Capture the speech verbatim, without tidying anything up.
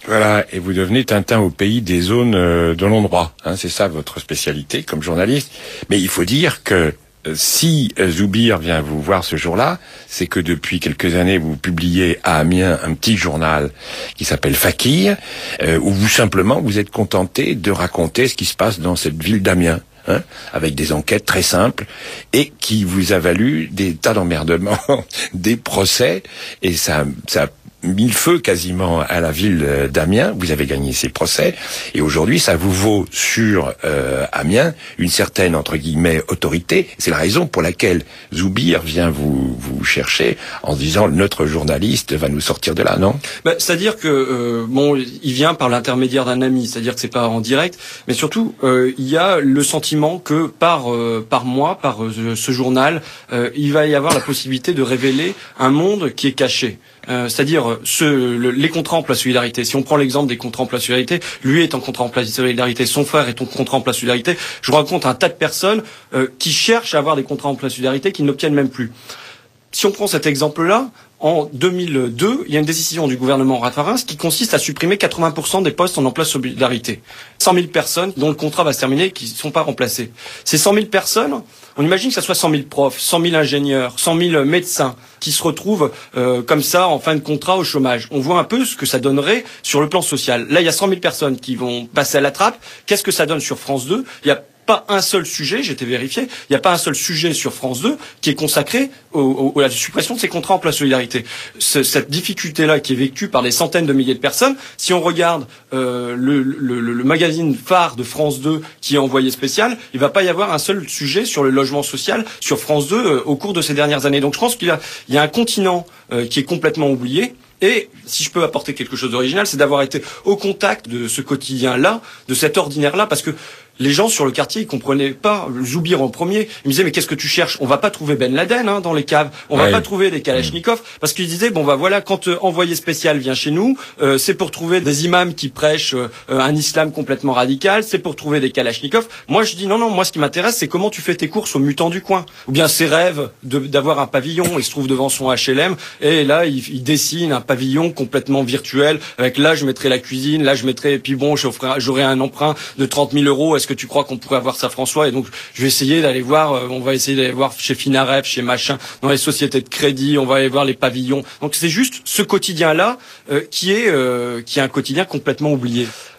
Voilà, et vous devenez Tintin au pays des zones euh, de non-droit. Hein, c'est ça votre spécialité comme journaliste. Mais il faut dire que euh, si euh, Zoubir vient vous voir ce jour-là, c'est que depuis quelques années, vous publiez à Amiens un petit journal qui s'appelle Fakir, euh, où vous simplement vous êtes contenté de raconter ce qui se passe dans cette ville d'Amiens. Hein, avec des enquêtes très simples et qui vous a valu des tas d'emmerdements, des procès, et ça, ça a mis le feu quasiment à la ville d'Amiens. Vous avez gagné ces procès et aujourd'hui ça vous vaut sur euh, Amiens une certaine entre guillemets autorité. C'est la raison pour laquelle Zoubir vient vous vous chercher en disant notre journaliste va nous sortir de là, non? Bah, c'est-à-dire que euh, bon, il vient par l'intermédiaire d'un ami, c'est-à-dire que c'est pas en direct, mais surtout euh, il y a le sentiment que par euh, par mois, par euh, ce journal, euh, il va y avoir la possibilité de révéler un monde qui est caché. Euh, c'est-à-dire ce, le, les contrats emploi solidarité. Si on prend l'exemple des contrats emploi solidarité, lui est en contrat emploi solidarité, son frère est en contrat emploi solidarité. Je vous raconte un tas de personnes euh, qui cherchent à avoir des contrats emploi solidarité qui n'obtiennent même plus. Si on prend cet exemple-là, en deux mille deux, il y a une décision du gouvernement Raffarin qui consiste à supprimer quatre-vingts pour cent des postes en emploi solidarité. cent mille personnes dont le contrat va se terminer qui ne sont pas remplacées. Ces cent mille personnes, on imagine que ça soit cent mille profs, cent mille ingénieurs, cent mille médecins qui se retrouvent euh, comme ça en fin de contrat au chômage. On voit un peu ce que ça donnerait sur le plan social. Là, il y a cent mille personnes qui vont passer à la trappe. Qu'est-ce que ça donne sur France deux? Il y a pas un seul sujet, j'ai été vérifié, il n'y a pas un seul sujet sur France deux qui est consacré au, au, à la suppression de ces contrats emploi solidarité. Ce, cette difficulté-là qui est vécue par des centaines de milliers de personnes, si on regarde euh, le, le, le, le magazine phare de France deux qui est envoyé spécial, il ne va pas y avoir un seul sujet sur le logement social sur France deux euh, au cours de ces dernières années. Donc je pense qu'il y a, il y a un continent euh, qui est complètement oublié. Et si je peux apporter quelque chose d'original, c'est d'avoir été au contact de ce quotidien-là, de cet ordinaire-là, parce que les gens sur le quartier, ils comprenaient pas. Zoubir en premier, ils me disaient mais qu'est-ce que tu cherches? On va pas trouver Ben Laden hein, dans les caves, on ouais. va pas trouver des Kalachnikov, parce qu'ils disaient bon bah voilà quand euh, envoyé spécial vient chez nous, euh, c'est pour trouver des imams qui prêchent euh, un islam complètement radical, c'est pour trouver des Kalachnikov. Moi je dis non non, moi ce qui m'intéresse c'est comment tu fais tes courses au mutant du coin, ou bien ses rêves de, d'avoir un pavillon. Il se trouve devant son H L M et là il, il dessine un pavillon complètement virtuel avec là je mettrai la cuisine, là je mettrai et puis bon j'aurai un emprunt de trente mille euros. Est-ce que tu crois qu'on pourrait avoir ça, François? Et donc, je vais essayer d'aller voir, euh, on va essayer d'aller voir chez Finaref, chez machin, dans les sociétés de crédit, on va aller voir les pavillons. Donc, c'est juste ce quotidien-là euh, qui est euh, qui est un quotidien complètement oublié.